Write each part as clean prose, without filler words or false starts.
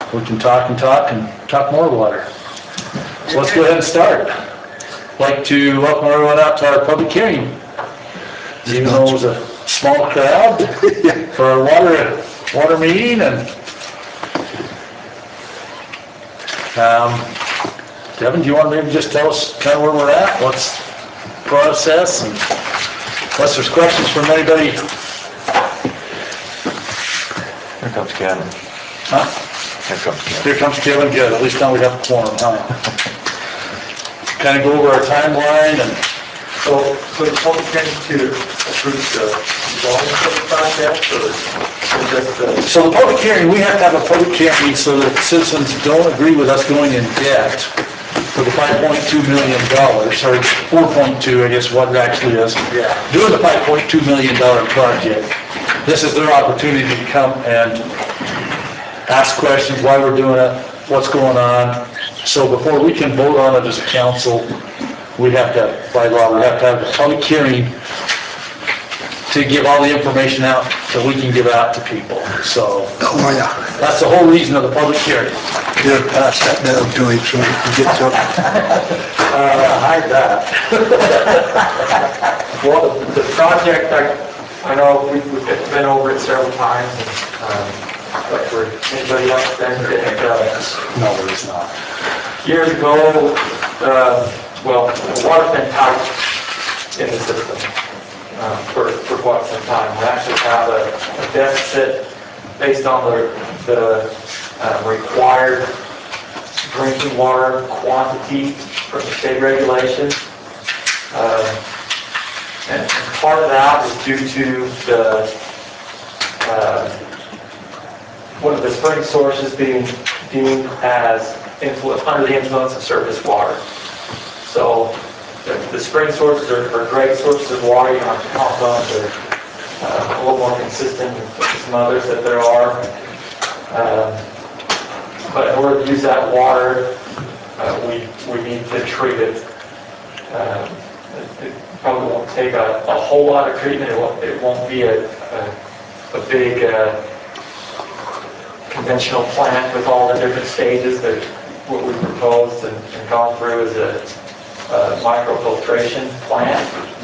we can talk and talk more water. So let's go ahead and start. I'd like to welcome everyone out to our public hearing. Even though it was a small crowd for our water meeting, and Devin, do you want to maybe just tell us kind of where we're at, what's the process, and unless there's questions from anybody. Here comes Kevin. Huh? Here comes Kevin. Here comes Kevin, good, at least now we have a quorum, huh? Kind of go over our timeline and So the public hearing to approve the zoning for the project, or just the... so the public hearing, we have to have a public hearing so that citizens don't agree with us going in debt for the $5.2 million, or 4.2, I guess what it actually is. Yeah. Doing the $5.2 million project. This is their opportunity to come and ask questions, why we're doing it, what's going on. So before we can vote on it as a council, we have to, by law, we have to have a public hearing to give all the information out that we can give out to people. So that's the whole reason of the public hearing. Here, pass that down to him so he can get some. Hide that. Well, the project, I know we've been over it several times, but for anybody else that No, there is not. years ago, well, the water's been tight in the system for quite some time. We actually have a deficit based on the required drinking water quantity from the state regulations. And part of that is due to one of the spring sources being deemed as under the influence of surface water. So the spring sources are great sources of water. You don't have to pump them. They're a little more consistent than some others that there are. But in order to use that water, we need to treat it. It probably won't take a whole lot of treatment. It won't be a big conventional plant with all the different stages. That what we proposed and gone through is a microfiltration plant.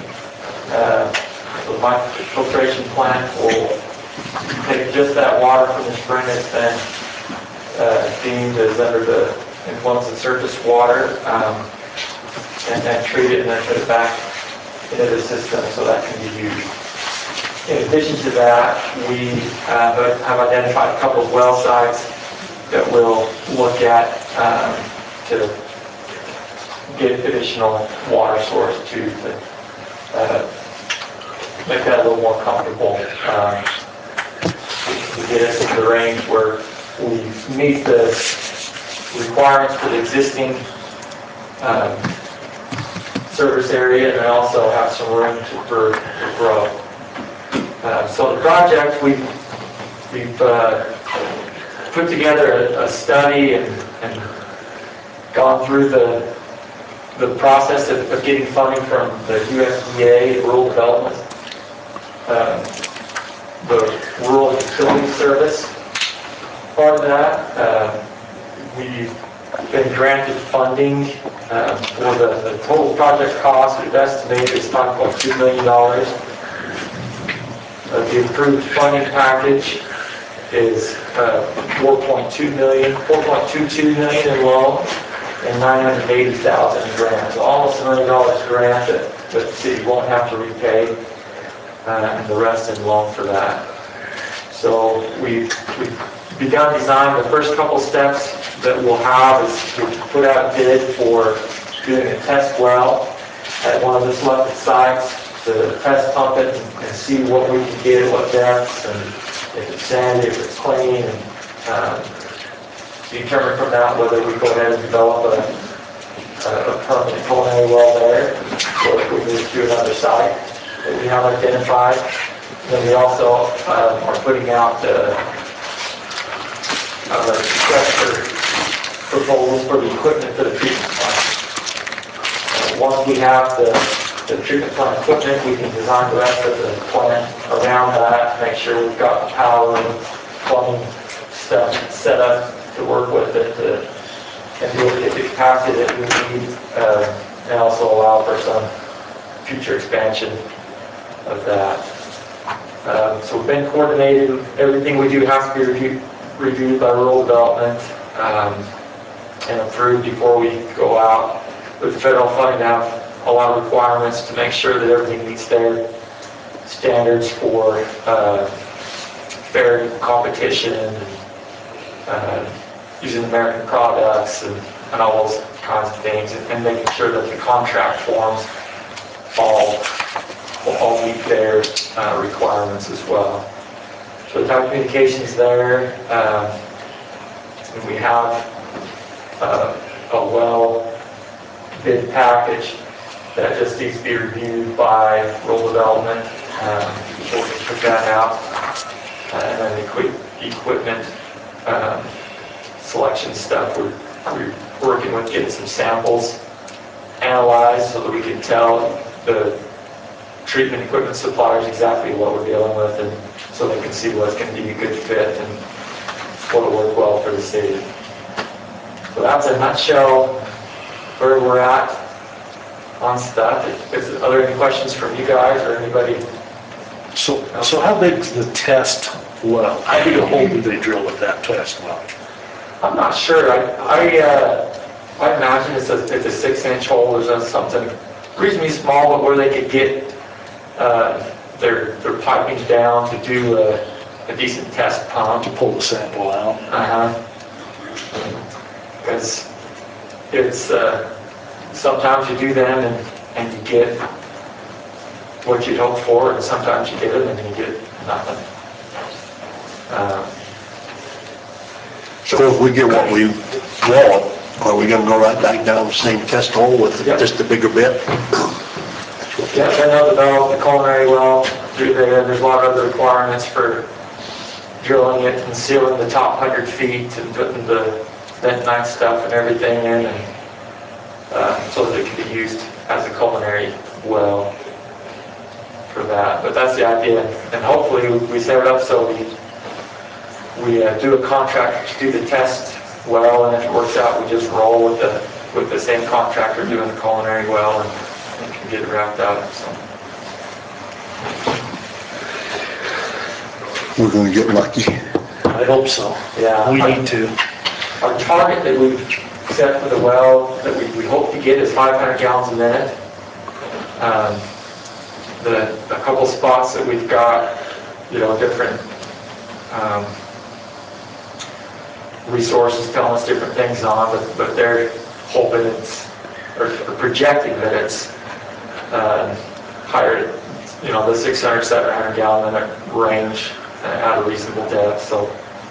The microfiltration plant will take just that water from the spring that's been deemed as under the influence of surface water, and then treat it and then put it back into the system so that can be used. In addition to that, we have identified a couple of well sites that we'll look at to get additional water source to make that a little more comfortable. We get us into the range where we meet the requirements for the existing service area, and then also have some room for grow. So the project, we've put together a study and gone through the process of getting funding from the USDA, Rural Development, the Rural Utility Service. Part of that, we've been granted funding for the total project cost. We've estimated is $5.2 million. The approved funding package is $4.22 million in loan and $980,000 in grant. So almost $1 million grant that the city won't have to repay, and the rest in loan for that. So we've begun design. The first couple steps that we'll have is to put out a bid for doing a test well at one of the selected sites to test pump it and see what we can get, what depths, and if it's sandy, if it's clean, and determine from that whether we go ahead and develop a permanent culinary well there, or if we move to another site that we have identified. Then we also are putting out request for proposals for the equipment for the treatment plant. Once we have the treatment plant equipment, we can design the rest of the plant around that, make sure we've got the power and plumbing stuff set up to work with it and be able to get the capacity that we need, and also allow for some future expansion of that. So we've been coordinating. Everything we do has to be reviewed by rural development and approved before we go out with the federal funding to have a lot of requirements to make sure that everything meets their standards for fair competition, using American products and all those kinds of things, and making sure that the contract forms will all meet their requirements as well. So the type of communications there, and we have a well bid package that just needs to be reviewed by rural development before we put that out. And then the equipment selection stuff, we're working with getting some samples analyzed so that we can tell the treatment equipment suppliers exactly what we're dealing with, and so they can see what's going to be a good fit and what will work well for the city. So that's in a nutshell where we're at on stuff. Are there any questions from you guys or anybody? So how big is the test well? How big a hole do they drill with that test well? I'm not sure. I imagine it's a 6-inch hole or something reasonably small, but where they could get their piping down to do a decent test pump. To pull the sample out? Because it's sometimes you do them and you get what you hope for, and sometimes you get them and you get nothing. So if we get what we want, are we gonna go right back down the same test hole with Yep. just a bigger bit? Yeah, then they'll develop the culinary well through there. There's a lot of other requirements for drilling it and sealing the top 100 feet and putting the bentonite stuff and everything in, and so that it can be used as a culinary well for that. But that's the idea, and hopefully we set it up so we do a contract to do the test well, and if it works out, we just roll with the same contractor doing the culinary well and can get it wrapped up. So. We're gonna get lucky. I hope so. Yeah. We need to. Our target that we've set for the well that we hope to get is 500 gallons a minute. A couple spots that we've got, different resources telling us different things on, but they're hoping or projecting that it's higher, the 600, 700 gallon minute range at a reasonable depth. So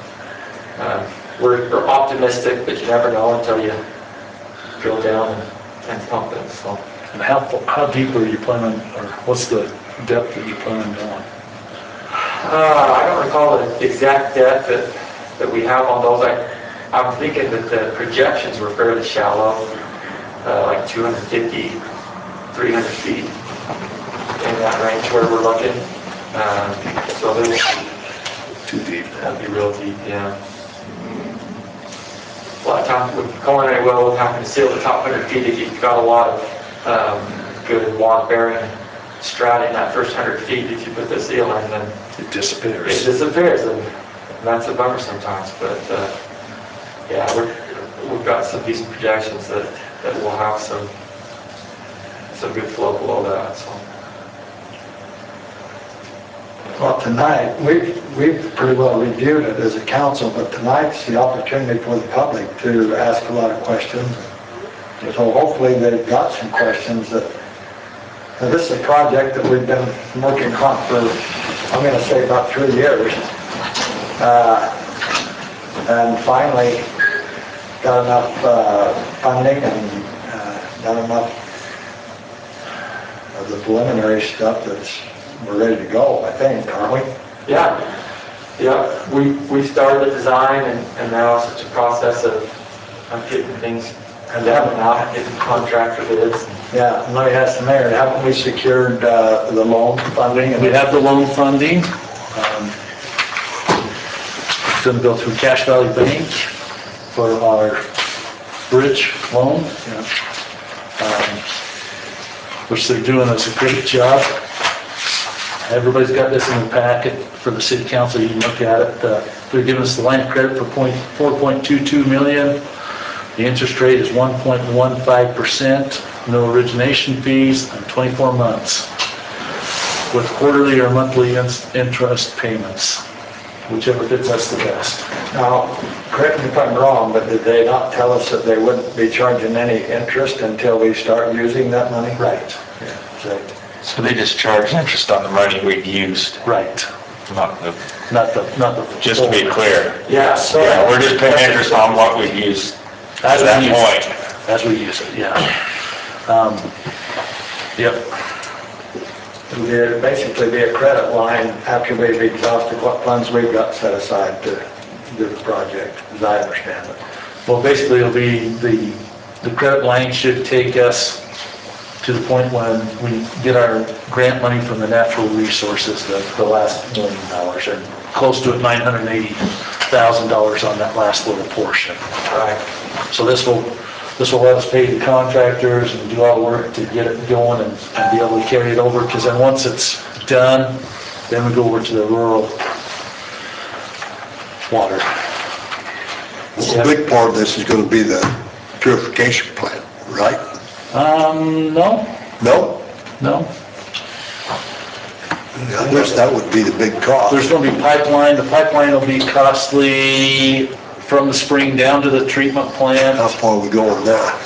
we're optimistic, but you never know until you drill down and pump it. So. And how deep are you planning, or what's the depth that you plan on going? I don't recall the exact depth that we have on those. I'm thinking that the projections were fairly shallow, like 250, 300 feet in that range where we're looking. So there's Too deep. that'd be real deep, yeah. A lot of times with culinary well, having to seal the top 100 feet, if you've got a lot of good water-bearing strata in that first 100 feet, if you put the seal in, then It disappears. it disappears, and that's a bummer sometimes. But yeah, we've got some decent projections that will have some good flow below that. So. Well, tonight, we've pretty well reviewed it as a council, but tonight's the opportunity for the public to ask a lot of questions. So hopefully they've got some questions that, now this is a project that we've been working on for, I'm going to say about 3 years. And finally got enough funding and done enough of the preliminary stuff that's we're ready to go, I think, aren't we? Yeah. We started the design, and now it's such a process of getting things condemned out, getting contractor bids. Yeah, and let me ask the mayor, haven't we secured the loan funding? We have the loan funding. It's going to go through Cache Valley Bank. for our bridge loan. Which they're doing us a great job. Everybody's got this in the packet for the city council, you can look at it. They're giving us the line of credit for 4.22 million. The interest rate is 1.15%, no origination fees, and 24 months. With quarterly or monthly interest payments, whichever fits us the best. Now, correct me if I'm wrong, but did they not tell us that they wouldn't be charging any interest until we start using that money? Right. So they just charge interest on the money we've used, Right. not the, Not the. just to be clear. Yeah, so. Yeah, we're just paying interest on what we've used at that point. As we use it, yeah. Yep. It'd basically be a credit line after we've exhausted what funds we've got set aside to do the project, as I understand it. Well, basically, it'll be, the credit line should take us to the point when we get our grant money from the natural resources, the last $1 million, or close to it, $980,000 on that last little portion. Right. So this will let us pay the contractors and do all the work to get it going and be able to carry it over, because then once it's done, then we go over to the rural water. A big part of this is gonna be the purification plant, right? No, No? no. I guess that would be the big cost. There's gonna be pipeline, the pipeline will be costly from the spring down to the treatment plant. How far are we going now?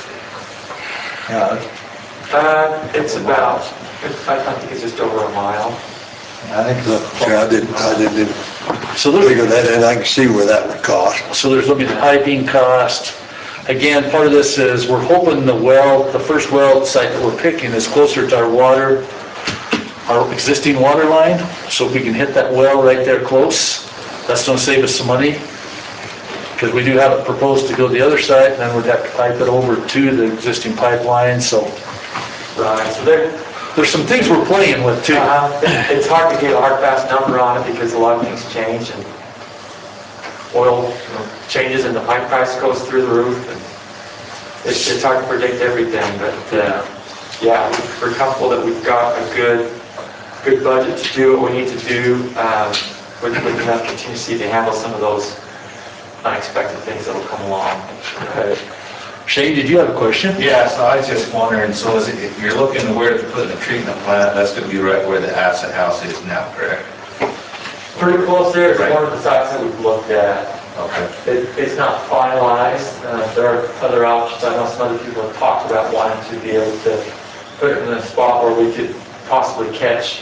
It's about, I think it's just over a mile. I think the, See, I didn't So figure there's, that in. I can see where that would cost. so there's gonna be the piping cost. Again, part of this is, we're hoping the first well site that we're picking is closer to our existing water line. So if we can hit that well right there close, that's gonna save us some money. Because we do have it proposed to go the other side, and then we'd have to pipe it over to the existing pipeline, so. Right, so There's some things we're playing with too. it's hard to get a hard, fast number on it because a lot of things change and oil changes and the pipe price goes through the roof. And it's hard to predict everything, but yeah, we're comfortable that we've got a good budget to do what we need to do with enough contingency to handle some of those unexpected things that'll come along. Shane, did you have a question? Yeah, so I was just wondering, so is it, if you're looking to where to put the treatment plant, that's gonna be right where the acid house is now, correct? Pretty close there, it's Right. one of the sites that we've looked at. Okay. It's not finalized, there are other options, I know some other people have talked about wanting to be able to put it in a spot where we could possibly catch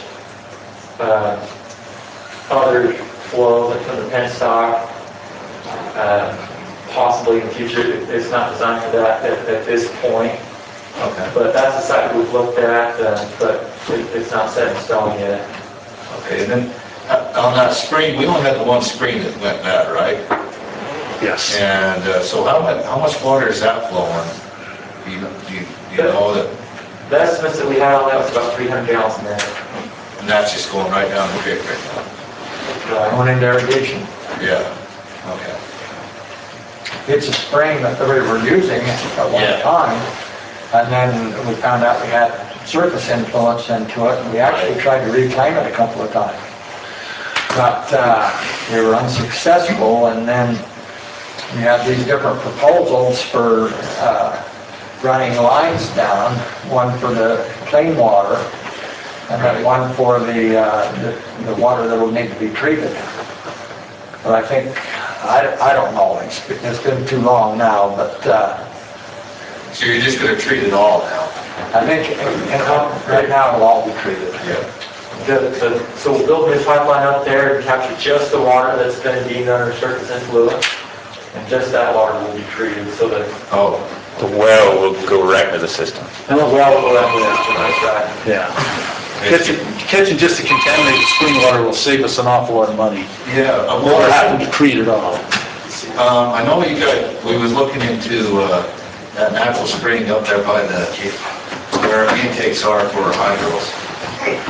other flow like from the penstock, possibly in the future. It's not designed for that at this point, Okay. but that's the site we've looked at, but it's not set in stone yet. Okay, and then on that spring, we only had the one spring that went bad, right? Yes. And so how much water is that flowing? Do you know that, The estimates that we had on that was about 300 gallons a minute. and that's just going right down the creek right now? going into irrigation. Yeah, okay. It's a spring that we were using at one Yeah. time, and then we found out we had surface influence into it, and we actually tried to reclaim it a couple of times. But we were unsuccessful, and then we had these different proposals for running lines down, one for the clean water, and then one for the water that will need to be treated. But I think, I don't know, it's been too long now, but So you're just gonna treat it all now? I think right now it'll all be treated. Yeah. So we'll build a new pipeline up there and capture just the water that's been deemed under surface influence, and just that water will be treated so that. Oh, The well will go right into the system. And the well will go that way. That's right. Yeah. Catching just the contaminated spring water will save us an awful lot of money. yeah. We're having to treat it all. I know you guys, we was looking into that natural spring up there by where our intakes are for hydros.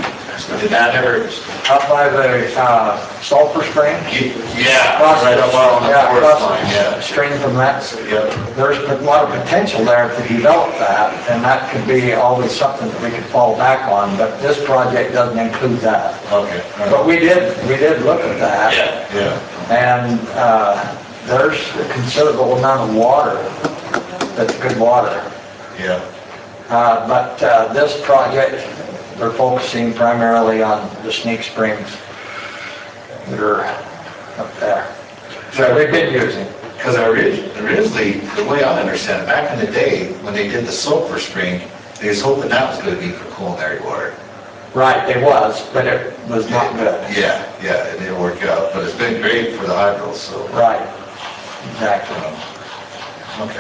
Did that ever? Up by the, Sulphur Springs. Yeah, right up on the Yeah, forest across line, the yeah. stream from that. Yep. There's a lot of potential there to develop that, and that could be always something that we could fall back on, but this project doesn't include that. Okay. But we did look at that. Yeah. And there's a considerable amount of water that's good water. Yeah. But this project, they're focusing primarily on the Snake Springs that are up there. So they've been using. Because originally, the way I understand it, back in the day, when they did the Sulphur Spring, they was hoping that was gonna be for culinary water. Right, it was, but it was not good. Yeah, it didn't work out, but it's been great for the hydros, so. Right, exactly. Okay.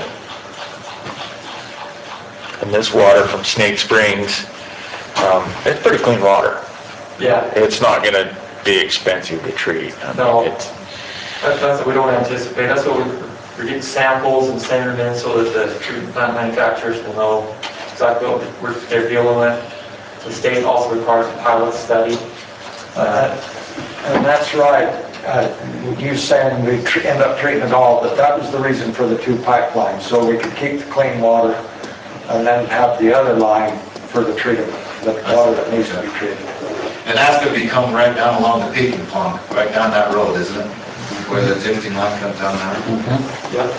And this water from Snake Springs, it's pretty clean water. Yeah, It's not gonna be expensive to treat. I mean, No. it's- that's what we don't anticipate. That's what we're getting samples and sending them in so that the treatment plant manufacturers will know exactly what they're dealing with. The state also requires a pilot study. And that's right. You saying we end up treating it all, but that was the reason for the two pipelines, so we could keep the clean water and then have the other line for the treatment, the water that needs to be treated. And that's gonna be coming right down along the peaking pond, right down that road, isn't it? Where the existing line comes down there. Yep.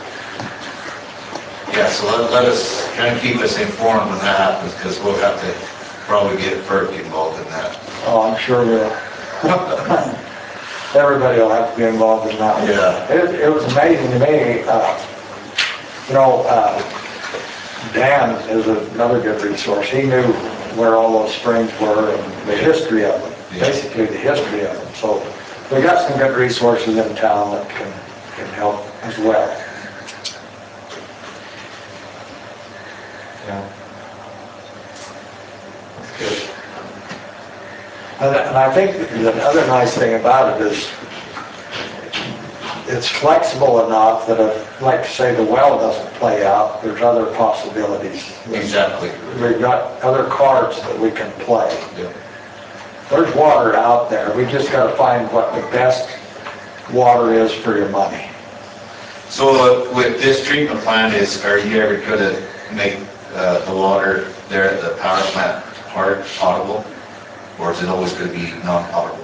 Yeah, so let us, kind of keep us informed on that, because we'll have to probably get FERC involved in that. Oh, I'm sure we'll. Everybody will have to be involved in that one. Yeah. It was amazing to me, Dan is another good resource. He knew where all those springs were and the history of them, Yeah. basically the history of them. So we got some good resources in town that can help as well. Yeah. That's good. And I think the other nice thing about it is it's flexible enough that if, like say, the well doesn't play out, there's other possibilities. Exactly. We've got other cards that we can play. Yeah. There's water out there. We just got to find what the best water is for your money. So with this treatment plant are you ever gonna make the water there at the power plant potable? Or is it always gonna be non-potable?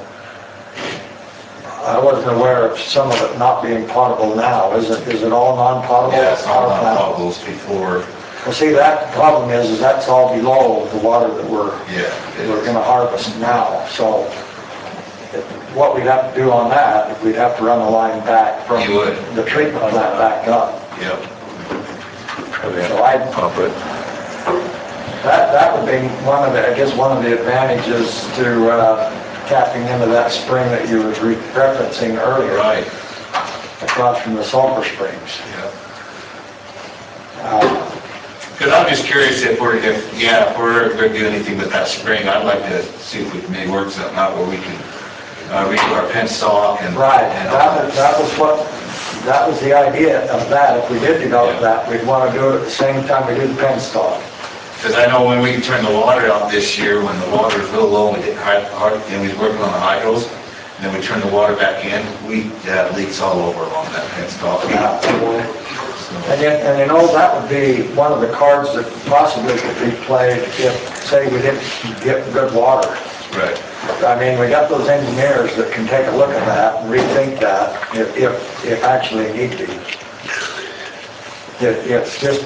I wasn't aware of some of it not being potable now. Is it all non-potable? Yeah, it's all Power plant? non-potable before, Well, see, that problem is that's all below the water that we're yeah. gonna harvest now. So what we'd have to do on that, we'd have to run the line back from You would. the treatment plant back up. Yep. Probably have So to pump it. that would be one of the advantages to tapping into that spring that you were referencing earlier. Right. Across from the Sulphur Springs. Yeah. Uh, Because I'm just curious if we're going to do anything with that spring, I'd like to see if we can maybe work something out where we can redo our penstock and. Right, and all that was the idea of that. If we did develop Yeah. that, we'd want to do it at the same time we do the penstock. Because I know when we turned the water out this year, when the water was real low, we didn't and we was working on the hydros, and then we turned the water back in, we had leaks all over along that penstock. And you know, that would be one of the cards that possibly could be played if, say, we didn't get good water. Right. I mean, we got those engineers that can take a look at that and rethink that if actually need be. It's just,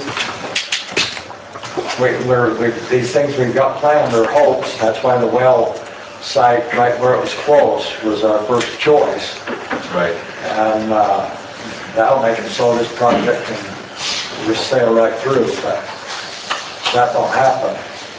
these things we've got planned are hopes. That's why the well site, right where it was close, was our first choice. Right. And that'll make it so this project can just sail right through, but that don't happen.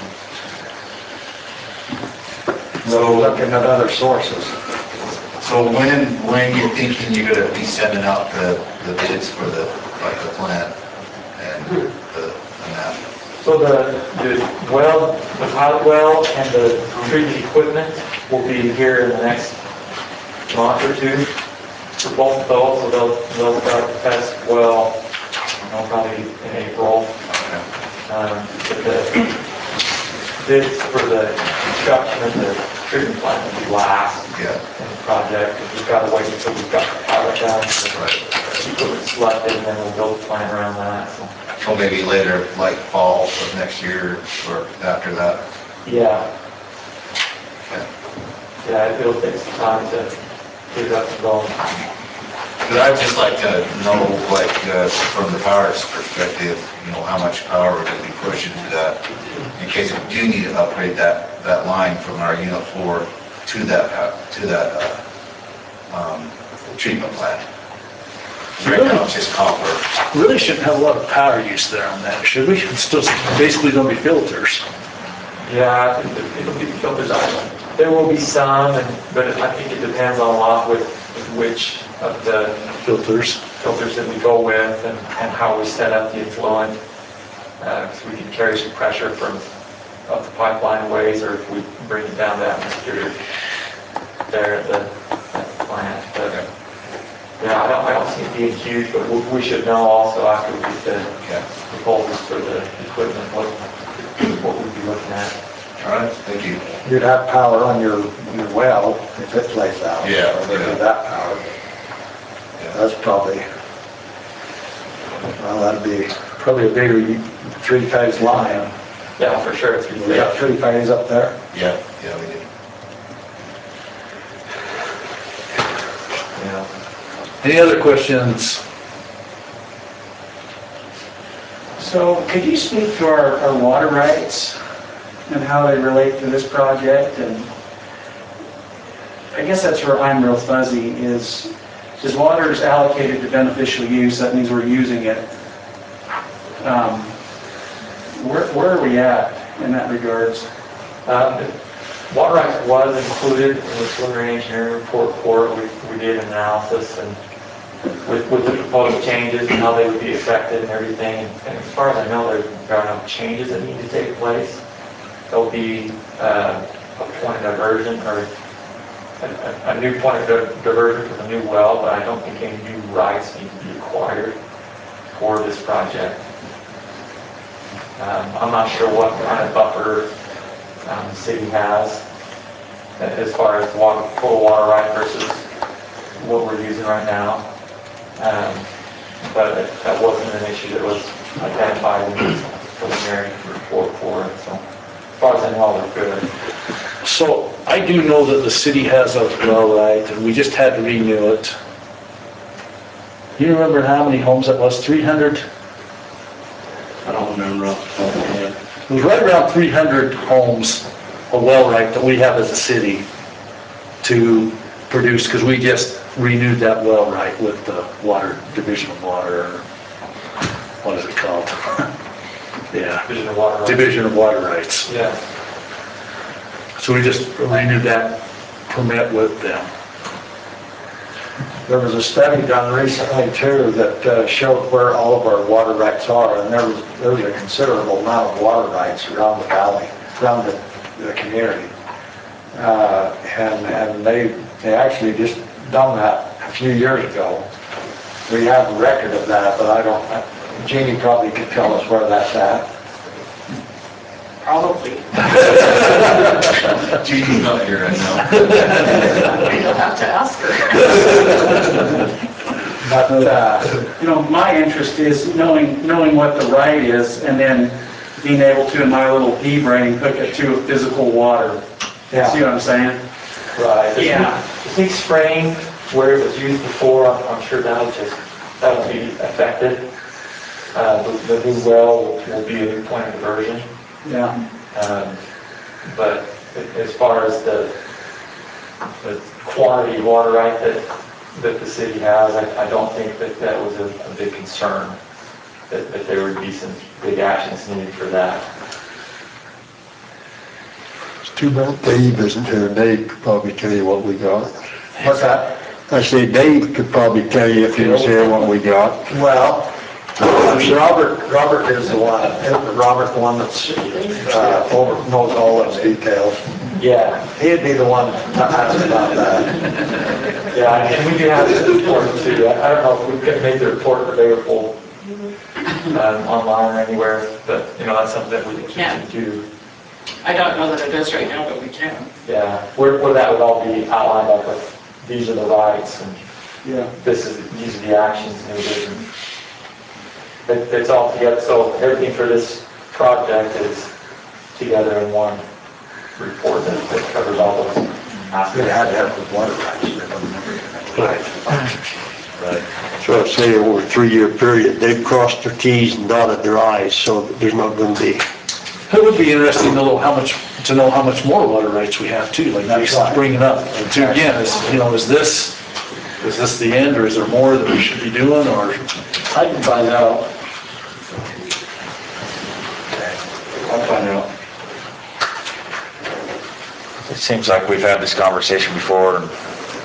So we're looking at other sources. So when you thinking you're going to be sending out the bids for the plant and that? So the well, the pilot well and the treatment equipment will be here in the next month or two. For both of those, so they'll start the test well, probably in April. But the bids for the construction of the treatment plant will be last Yeah. in the project. We just gotta wait until we've got the pilot done, equipment selected, and then we'll build a plan around that, so. Or maybe later, like fall of next year or after that. Yeah, Yeah. yeah, it'll take some time to get it up and going. But I'd just like to know, like, from the power's perspective, you know, how much power we're gonna be pushing to that, in case we do need to upgrade that line from our unit 4 to that treatment plant. Right now, it's just copper. Really shouldn't have a lot of power use there on that, should we? It's still basically gonna be filters. Yeah, I think it'll be filters. There will be some, but I think it depends on a lot with which of the Filters. filters that we go with and how we set up the effluent. Because we can carry some pressure from up the pipeline ways, or if we bring it down to atmosphere there at the plant. But yeah, I don't see it being huge, but we should know also after we get the proposals for the equipment, what we'd be looking at. All right, thank you. You'd have power on your well if it plays out. Yeah, Or maybe yeah. that power. That's probably, well, that'd be probably a bigger three-phase line. Yeah, for sure. It's We got three phase up there. Yeah, we do. Yeah. Any other questions? So could you speak to our water rights and how they relate to this project? And I guess that's where I'm real fuzzy is water is allocated to beneficial use, that means we're using it. Where are we at in that regards? Water rights was included in the preliminary engineering report for it. We did an analysis and with the proposed changes and how they would be affected and everything. And as far as I know, there are no changes that need to take place. There'll be a point of diversion or a new point of diversion for the new well, but I don't think any new rights need to be acquired for this project. I'm not sure what kind of buffer the city has as far as total water right versus what we're using right now. But that wasn't an issue that was identified in the preliminary report for it. So as far as I know, we're good. So I do know that the city has a well right, and we just had to renew it. You remember how many homes that was? 300? I don't remember off the top of my head. It was right around 300 homes, a well right that we have as a city to produce, because we just renewed that well right with the water, Division of Water, or what is it called? Yeah, Division of Water Rights. Division of Water Rights. Yeah. So we just renewed that permit with them. There was a study done recently too that showed where all of our water rights are, and there was a considerable amount of water rights around the valley, around the community. And they actually just done that a few years ago. We have a record of that, but I don't, Jeannie probably could tell us where that's at. Probably. Jeannie's not here right now. You'll have to ask her. But, My interest is knowing what the right is and then being able to, in my little pea brain, hook it to a physical water. Yeah. See what I'm saying? Right. Yeah. I think spraying where it was used before, I'm sure that'll be affected. The new well will be a new point of diversion. Yeah. But as far as the quantity of water right that the city has, I don't think that was a big concern, that there would be some big actions needed for that. It's too bad Dave isn't here. Dave could probably tell you what we got. what's that? I say Dave could probably tell you if he was here what we got. Well, Robert is the one, Robert's the one that's, knows all those details. Yeah, He'd be the one to ask about that. yeah, and we do have this report too. I don't know if we could make the report available online or anywhere, but that's something that we can do. I don't know that it is right now, but we can. Yeah, where that would all be outlined, like with, these are the rights and Yeah. these are the actions needed. It's all together, so everything for this project is together in one report that covers all those It aspects. had to have the water rights, they wouldn't never. So I'd say over a 3-year period, they've crossed their Ts and dotted their Is, so that there's not gonna be. It would be interesting to know how much more water rights we have too, like Jason's bringing up. And to, again, is this the end, or is there more that we should be doing, or? I can find out. I'll find out. It seems like we've had this conversation before, and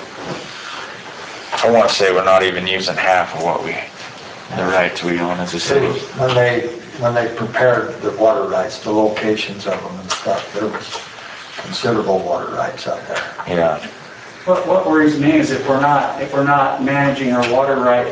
I want to say we're not even using half of the rights we own as a city. When they prepared the water rights, the locations of them and stuff, there was considerable water rights out there. Yeah. What worries me is if we're not managing our water right,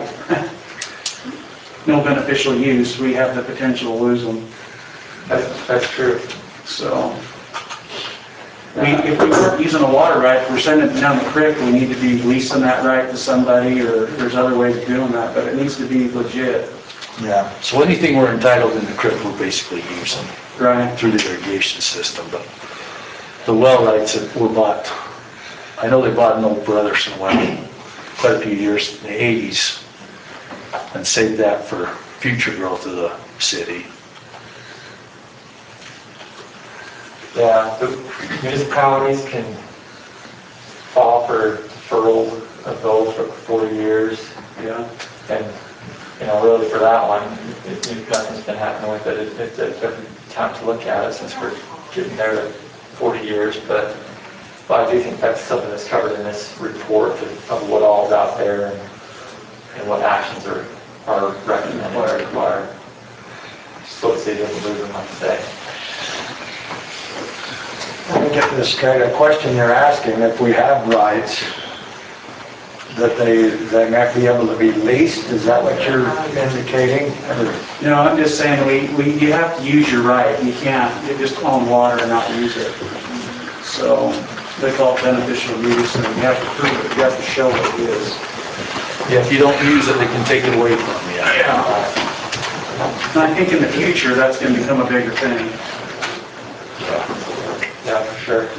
no beneficial use, we have the potential to lose them. That's true. So, if we weren't using a water right, if we're sending it down the creek, we need to be leasing that right to somebody, or there's other ways of doing that, but it needs to be legit. Yeah. So anything we're entitled in the creek, we're basically using Right. through the irrigation system, but the well rights that were bought, I know they bought an old Brotherson well quite a few years in the 80s and saved that for future growth of the city. Yeah, the municipalities can fall for deferral of those for 40 years. Yeah. And, really for that one, nothing's been happening with it. It's a good time to look at it since we're getting there to 40 years. But I do think that's something that's covered in this report of what all's out there and what actions are recommended or required. So the city doesn't lose them, like I say. Let me get this straight. A question you're asking, if we have rights, that they might be able to be leased, is that what you're indicating? No, I'm just saying, you have to use your right. You can't just own water and not use it. So they call it beneficial use, and you have to prove it, you have to show what it is. Yeah, if you don't use it, they can take it away from you. And I think in the future, that's going to become a bigger thing. Yeah, for sure.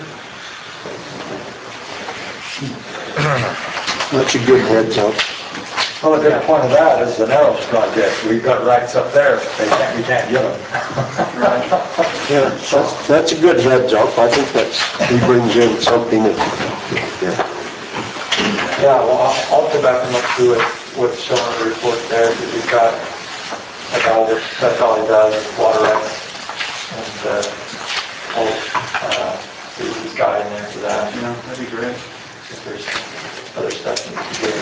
That's a good heads up. Well, a good point of that is the Narrows project. We've got rights up there, we can't get them. Yeah, that's a good heads up. I think he brings in something that, Yeah, well, I'll go back and look through what's shown on the report there, because he's got, that's all he does, water rights. And, I'll see what he's got in there for that. Yeah, that'd be great. If there's other stuff he can do.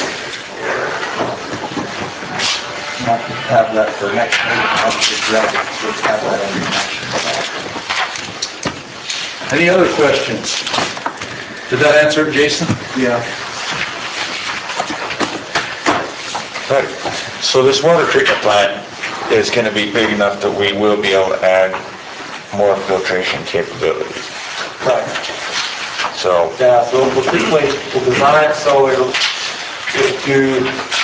Not to have that for next meeting, I'll just grab it, so we have that information. Any other questions? Did that answer it, Jason? Yeah. Right. So this water treatment plant is going to be big enough that we will be able to add more filtration capability. Right. So, Yeah, so we'll design it so it'll do,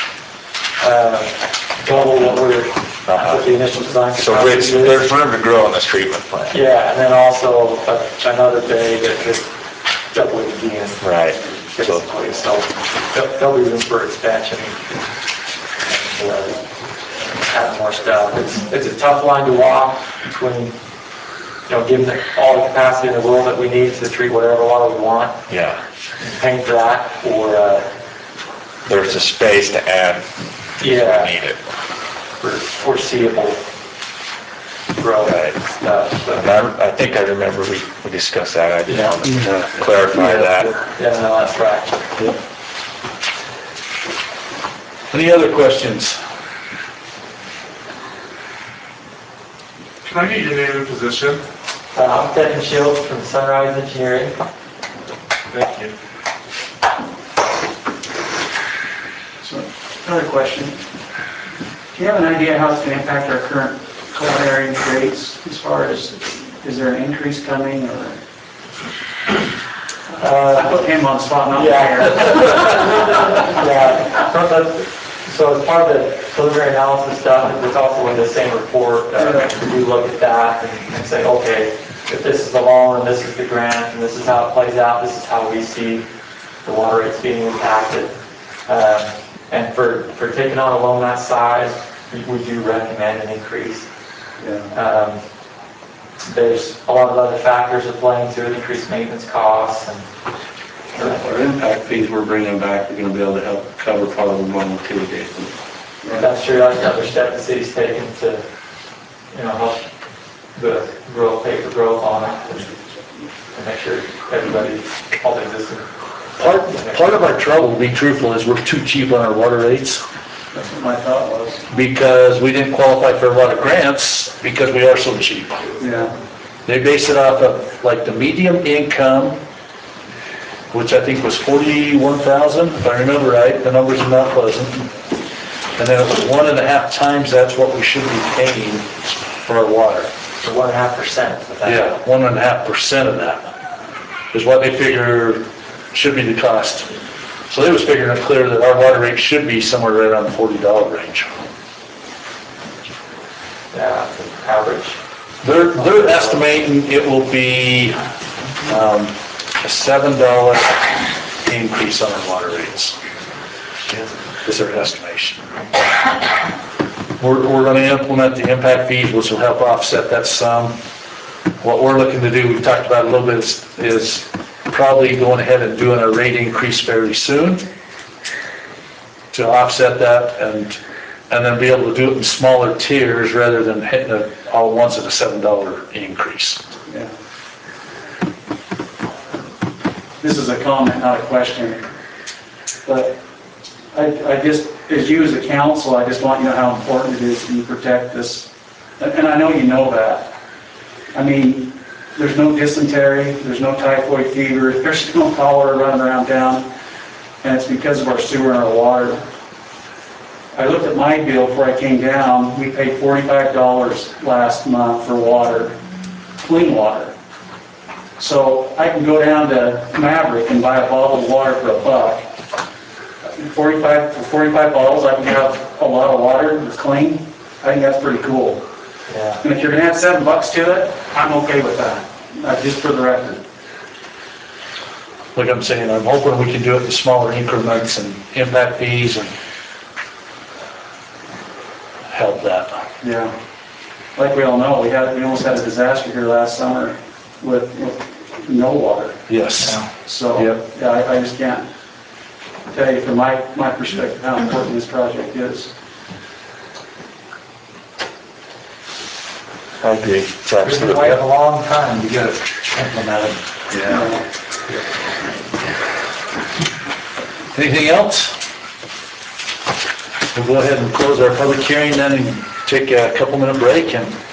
double what the initial design. so there's room to grow in this treatment plant. Yeah, and then also another bay that could double it again. Right. So, Basically, so there'll be room for expansion. And, add more stuff. It's a tough line to walk between, giving it all the capacity in the world that we need to treat whatever water we want, yeah, and paying for that, or, there's a space to add if we need it. for foreseeable growth Right. stuff. And So, I think I remember we discussed that. I just Yeah. wanted to clarify that. yeah, no, that's right. Any other questions? Can I get your name and position? I'm Devin Shields from Sunrise Engineering. Thank you. So, another question. Do you have an idea how it's going to impact our current culinary rates as far as is there an increase coming, or? I put him on the spot, not Yeah. fair. Yeah, so as part of the preliminary analysis stuff, it's also in the same report, we look at that and say, okay, if this is the loan and this is the grant and this is how it plays out, this is how we see the water rates being impacted. And for taking on a loan that size, we do recommend an increase. There's a lot of other factors that play into it, increased maintenance costs and Our impact fees we're bringing back are gonna be able to help cover part of the loan too, Jason. that's true, that's another step the city's taken to, help the growth, pay for growth on it and make sure everybody, all the existing. Part of our trouble, to be truthful, is we're too cheap on our water rates That's what my thought was. because we didn't qualify for a lot of grants because we are so cheap. Yeah. They base it off of like the medium income, which I think was 41,000, if I remember right. The numbers are not pleasant. And then it was 1.5 times that's what we should be paying for our water. For 1.5% of that. Yeah, 1.5% of that is what they figure should be the cost. So they was figuring it clear that our water rate should be somewhere right around the $40 range. Yeah, average. They're estimating it will be a $7 increase on our water rates. Is their estimation. We're going to implement the impact fees, which will help offset that sum. What we're looking to do, we've talked about a little bit, is probably going ahead and doing a rate increase fairly soon to offset that and then be able to do it in smaller tiers rather than hitting it all at once at a $7 increase. Yeah. This is a comment, not a question, but I just, as you as a council, I just want you to know how important it is that you protect this. And I know you know that. I mean, there's no dysentery, there's no typhoid fever, there's no cholera running around town, and it's because of our sewer and our water. I looked at my bill before I came down. We paid $45 last month for water, clean water. So I can go down to Maverick and buy a bottle of water for $1. For 45 bottles, I can have a lot of water that's clean. I think that's pretty cool. Yeah. And if you're gonna add $7 to it, I'm okay with that, just for the record. Like I'm saying, I'm hoping we can do it in smaller increments and impact fees and help that. Yeah. Like we all know, we almost had a disaster here last summer with no water. Yes. So, Yep. yeah, I just can't tell you from my perspective how important this project is. I agree. It's We've absolutely. been waiting a long time to get it implemented. Anything else? We'll go ahead and close our public hearing then and take a couple-minute break and